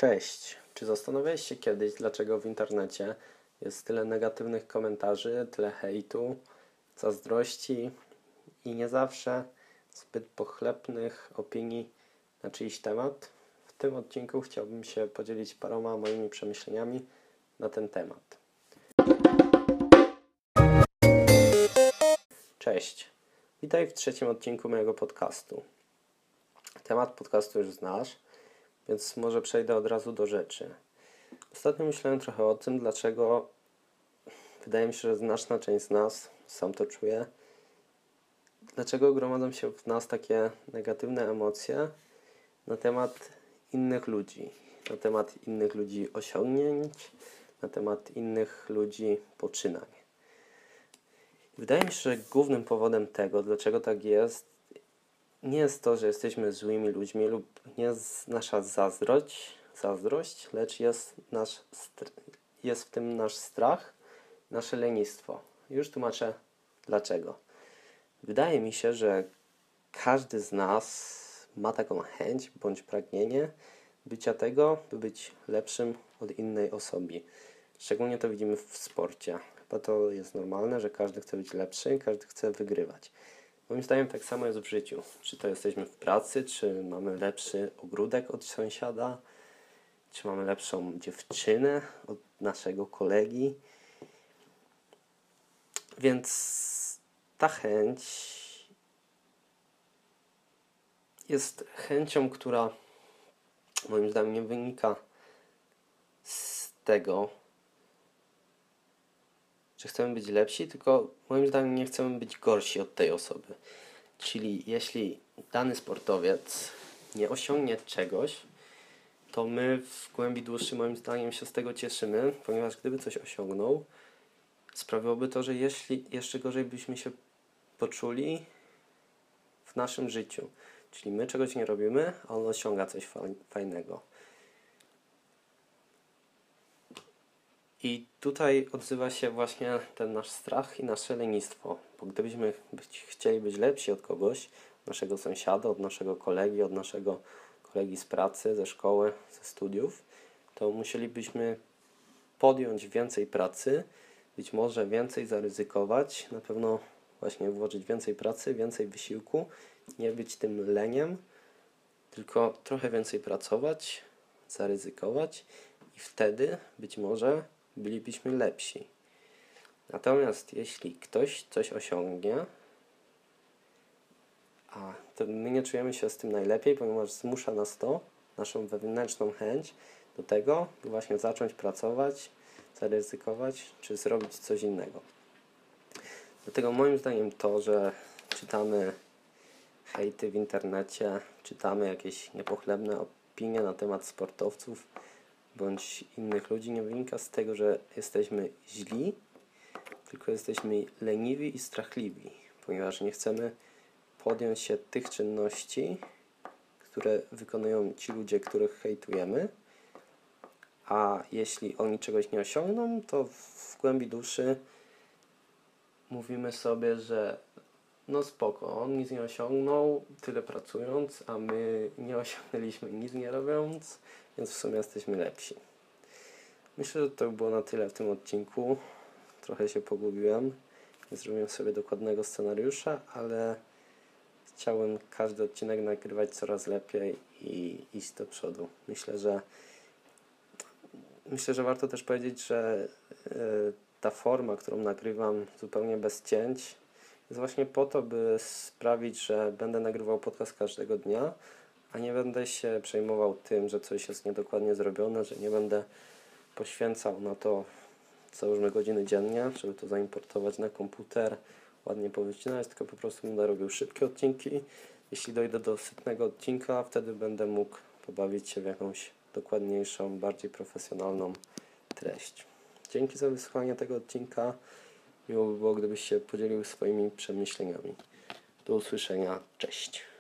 Cześć! Czy zastanawiałeś się kiedyś, dlaczego w internecie jest tyle negatywnych komentarzy, tyle hejtu, zazdrości i nie zawsze zbyt pochlebnych opinii na czyjś temat? W tym odcinku chciałbym się podzielić paroma moimi przemyśleniami na ten temat. Cześć! Witaj w trzecim odcinku mojego podcastu. Temat podcastu już znasz, więc może przejdę od razu do rzeczy. Ostatnio myślałem trochę o tym, dlaczego wydaje mi się, że znaczna część z nas, sam to czuję, dlaczego gromadzą się w nas takie negatywne emocje na temat innych ludzi, na temat innych ludzi osiągnięć, na temat innych ludzi poczynań. Wydaje mi się, że głównym powodem tego, dlaczego tak jest, nie jest to, że jesteśmy złymi ludźmi lub nie jest nasza zazdrość, lecz jest w tym nasz strach, nasze lenistwo. Już tłumaczę dlaczego. Wydaje mi się, że każdy z nas ma taką chęć bądź pragnienie bycia tego, by być lepszym od innej osoby. Szczególnie to widzimy w sporcie. Chyba to jest normalne, że każdy chce być lepszy, każdy chce wygrywać. Moim zdaniem tak samo jest w życiu. Czy to jesteśmy w pracy, czy mamy lepszy ogródek od sąsiada, czy mamy lepszą dziewczynę od naszego kolegi. Więc ta chęć jest chęcią, która moim zdaniem nie wynika z tego, że chcemy być lepsi, tylko moim zdaniem nie chcemy być gorsi od tej osoby. Czyli jeśli dany sportowiec nie osiągnie czegoś, to my w głębi duszy moim zdaniem się z tego cieszymy, ponieważ gdyby coś osiągnął, sprawiłoby to, że jeszcze gorzej byśmy się poczuli w naszym życiu. Czyli my czegoś nie robimy, a on osiąga coś fajnego. I tutaj odzywa się właśnie ten nasz strach i nasze lenistwo. Bo gdybyśmy chcieli być lepsi od kogoś, naszego sąsiada, od naszego kolegi, od naszego kolegi z pracy, ze szkoły, ze studiów, to musielibyśmy podjąć więcej pracy, być może więcej zaryzykować, na pewno właśnie włożyć więcej pracy, więcej wysiłku, nie być tym leniem, tylko trochę więcej pracować, zaryzykować i wtedy być może bylibyśmy lepsi. Natomiast jeśli ktoś coś osiągnie, a to my nie czujemy się z tym najlepiej, ponieważ zmusza nas to, naszą wewnętrzną chęć do tego, by właśnie zacząć pracować, zaryzykować, czy zrobić coś innego. Dlatego moim zdaniem to, że czytamy hejty w internecie, czytamy jakieś niepochlebne opinie na temat sportowców bądź innych ludzi, nie wynika z tego, że jesteśmy źli, tylko jesteśmy leniwi i strachliwi, ponieważ nie chcemy podjąć się tych czynności, które wykonują ci ludzie, których hejtujemy, a jeśli oni czegoś nie osiągną, to w głębi duszy mówimy sobie, że no spoko, on nic nie osiągnął, tyle pracując, a my nie osiągnęliśmy nic nie robiąc, więc w sumie jesteśmy lepsi. Myślę, że to było na tyle w tym odcinku. Trochę się pogubiłem, nie zrobiłem sobie dokładnego scenariusza, ale chciałem każdy odcinek nagrywać coraz lepiej i iść do przodu. Myślę, że warto też powiedzieć, że ta forma, którą nagrywam zupełnie bez cięć, jest właśnie po to, by sprawić, że będę nagrywał podcast każdego dnia, a nie będę się przejmował tym, że coś jest niedokładnie zrobione, że nie będę poświęcał na to załóżmy godziny dziennie, żeby to zaimportować na komputer, ładnie powycinać, tylko po prostu będę robił szybkie odcinki. Jeśli dojdę do 100 odcinka, wtedy będę mógł pobawić się w jakąś dokładniejszą, bardziej profesjonalną treść. Dzięki za wysłuchanie tego odcinka. Miło by było, gdybyś się podzielił swoimi przemyśleniami. Do usłyszenia. Cześć.